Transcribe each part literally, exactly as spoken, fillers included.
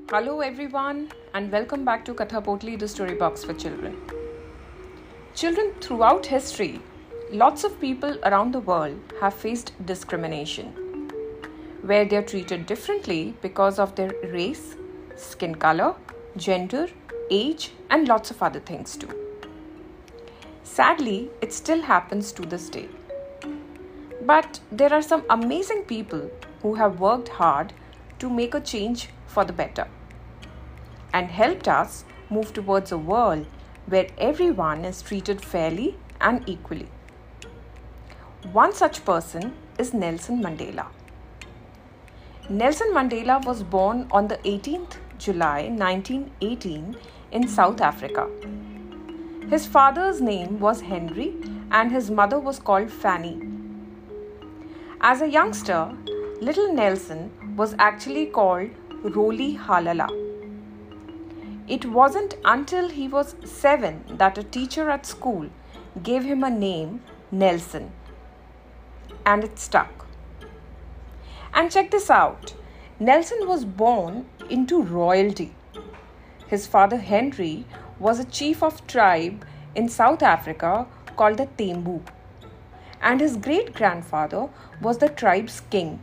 Hello everyone and welcome back to Katha Potli, the story box for children. Children, throughout history, lots of people around the world have faced discrimination, where they are treated differently because of their race, skin color, gender, age and lots of other things too. Sadly, it still happens to this day. But there are some amazing people who have worked hard to make a change for the better and helped us move towards a world where everyone is treated fairly and equally. One such person is Nelson Mandela. Nelson Mandela was born on the eighteenth of July nineteen eighteen in South Africa. His father's name was Henry and his mother was called Fanny. As a youngster, little Nelson was actually called Roli Halala. It wasn't until he was seven that a teacher at school gave him a name, Nelson, and it stuck. And check this out, Nelson was born into royalty. His father Henry was a chief of tribe in South Africa called the Tembu, and his great-grandfather was the tribe's king.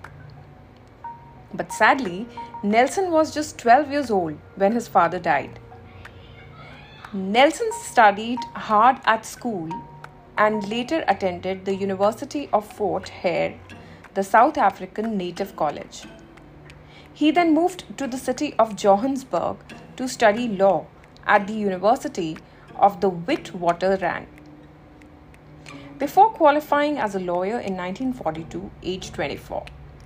But sadly, Nelson was just twelve years old when his father died. Nelson studied hard at school and later attended the University of Fort Hare, the South African native college. He then moved to the city of Johannesburg to study law at the University of the Witwatersrand. Before qualifying as a lawyer in nineteen forty-two, aged twenty-four.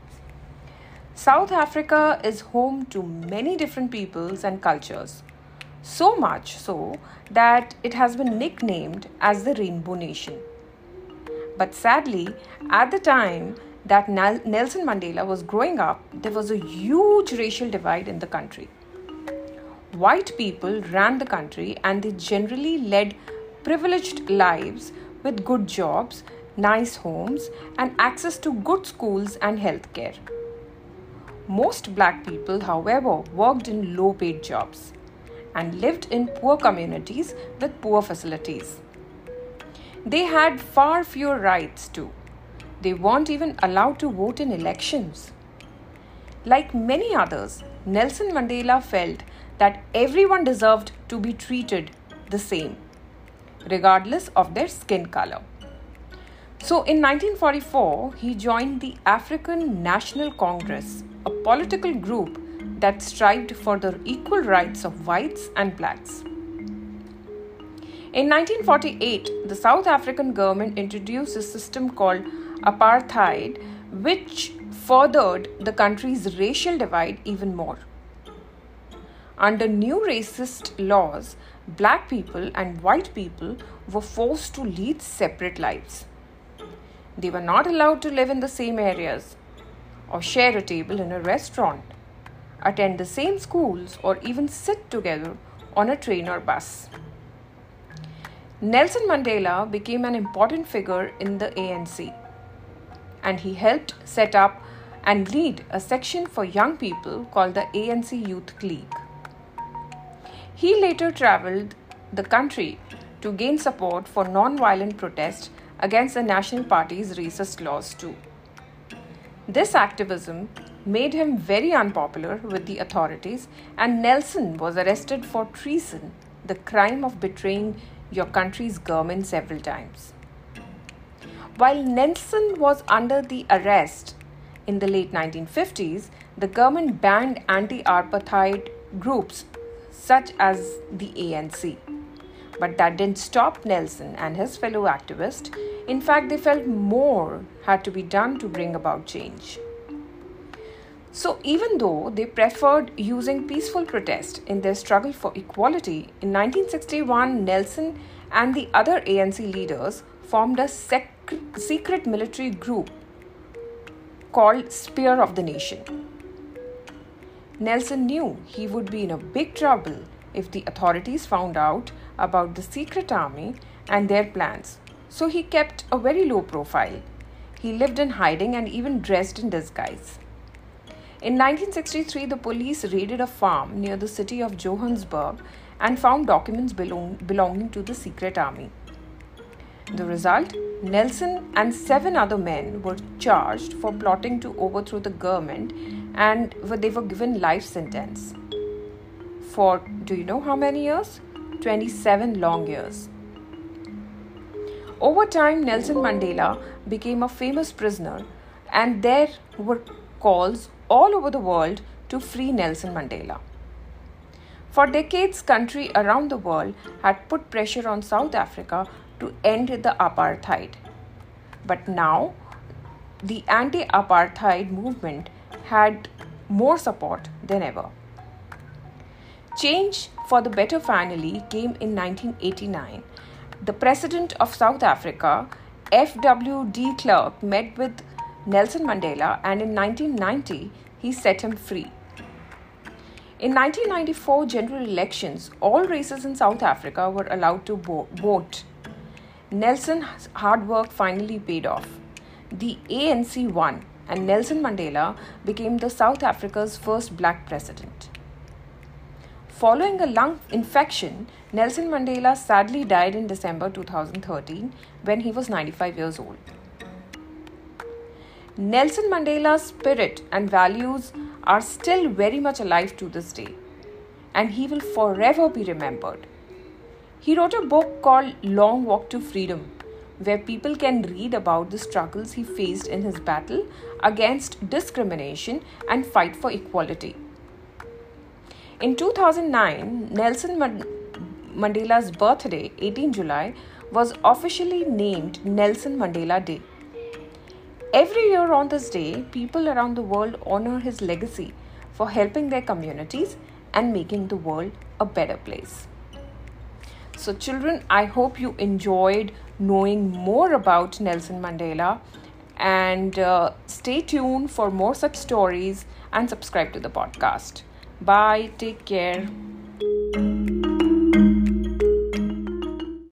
South Africa is home to many different peoples and cultures, so much so that it has been nicknamed as the Rainbow Nation. But sadly, at the time that Nelson Mandela was growing up, there was a huge racial divide in the country. White people ran the country and they generally led privileged lives with good jobs, nice homes, and access to good schools and healthcare. Most black people, however, worked in low-paid jobs and lived in poor communities with poor facilities. They had far fewer rights too. They weren't even allowed to vote in elections. Like many others, Nelson Mandela felt that everyone deserved to be treated the same, regardless of their skin color. So in nineteen forty-four, he joined the African National Congress, a political group that strived for the equal rights of whites and blacks. In nineteen forty-eight, the South African government introduced a system called apartheid, which furthered the country's racial divide even more. Under new racist laws, black people and white people were forced to lead separate lives. They were not allowed to live in the same areas, or share a table in a restaurant, attend the same schools, or even sit together on a train or bus. Nelson Mandela became an important figure in the A N C, and he helped set up and lead a section for young people called the A N C Youth League. He later traveled the country to gain support for non-violent protest against the National Party's racist laws too. This activism made him very unpopular with the authorities, and Nelson was arrested for treason, the crime of betraying your country's government several times. While Nelson was under the arrest in the late nineteen fifties, the government banned anti-apartheid groups such as the A N C. But that didn't stop Nelson and his fellow activists. In fact, they felt more had to be done to bring about change. So even though they preferred using peaceful protest in their struggle for equality, in nineteen sixty-one, Nelson and the other A N C leaders formed a sec- secret military group called Spear of the Nation. Nelson knew he would be in a big trouble if the authorities found out about the secret army and their plans, so he kept a very low profile. He lived in hiding and even dressed in disguise. In nineteen sixty-three, the police raided a farm near the city of Johannesburg and found documents belong- belonging to the secret army. The result? Nelson and seven other men were charged for plotting to overthrow the government, and they were given life sentence. For, do you know how many years? twenty-seven long years. Over time, Nelson Mandela became a famous prisoner, and there were calls all over the world to free Nelson Mandela. For decades, countries around the world had put pressure on South Africa to end the apartheid. But now, the anti-apartheid movement had more support than ever. Change for the better finally came in nineteen eighty-nine. The president of South Africa, F W de Klerk, met with Nelson Mandela, and in nineteen ninety, he set him free. In nineteen ninety-four general elections, all races in South Africa were allowed to vote. Nelson's hard work finally paid off. The A N C won, and Nelson Mandela became the South Africa's first black president. Following a lung infection, Nelson Mandela sadly died in December twenty thirteen when he was ninety-five years old. Nelson Mandela's spirit and values are still very much alive to this day, and he will forever be remembered. He wrote a book called Long Walk to Freedom, where people can read about the struggles he faced in his battle against discrimination and fight for equality. In two thousand nine, Nelson Mandela's birthday, eighteenth of July, was officially named Nelson Mandela Day. Every year on this day, people around the world honor his legacy for helping their communities and making the world a better place. So children, I hope you enjoyed knowing more about Nelson Mandela, and uh, stay tuned for more such stories and subscribe to the podcast. Bye, take care.